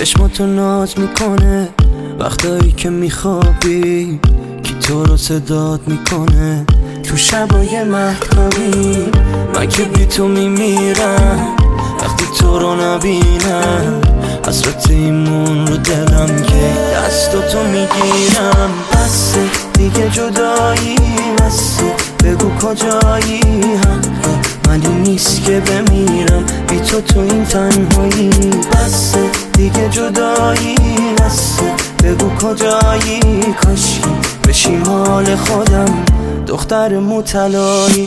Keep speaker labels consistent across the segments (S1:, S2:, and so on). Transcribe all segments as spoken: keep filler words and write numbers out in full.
S1: چشماتو ناز میکنه وقتایی که میخوابی، کی تو رو صدات میکنه تو شبای مهتابی. من که بی تو میمیرم وقتی تو رو نبینم، حسرت ایمون رو دلم که دستاتو میگیرم. بسه دیگه جدایی، بسه بگو کجایی، حق منی نیست که بمیرم بی تو تو این تنهایی. بسه دیگه جدایی، بسه بگو کجایی، کاشکی بشی مال خودم دختر موطلایی.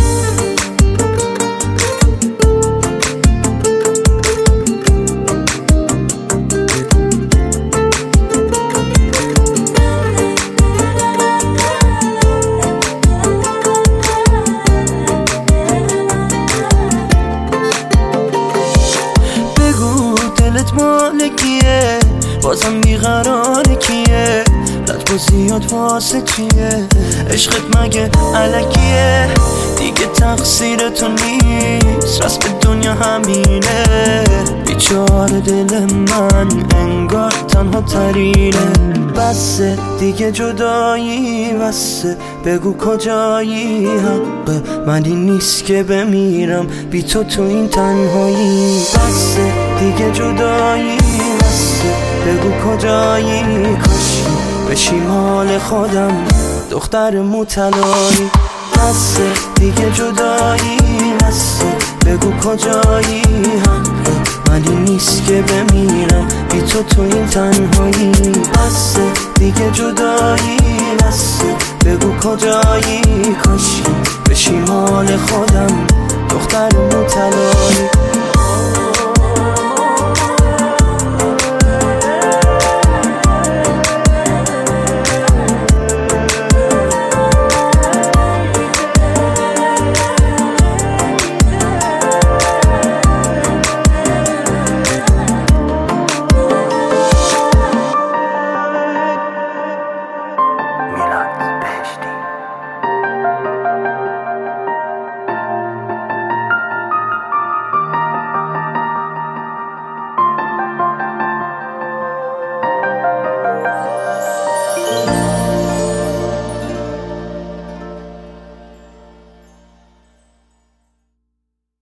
S1: دلت مال کیه؟ بازم بیقرار کیه؟ لطف و زیاد واسه چیه؟ عشقت مگه علکیه؟ دیگه تقصیر تو نیست، راست به دنیا همینه. بیچاره دل من انگار تنها ترینه. بسه دیگه جدایی، بسه بگو کجایی، حق منی نیست که بمیرم بی تو تو این تنهایی. بسه دیگه جدایی، بسه بگو کجایی، کاشکی بشی مال خودم دختر موطلایی. بسه دیگه جدایی، بسه بگو کجایی، حق منی نیست که بمیرم بی تو تو این تنهایی. بسه دیگه جدایی، بسه بگو کجایی، کاشکی بشی مال خودم دختر موطلایی.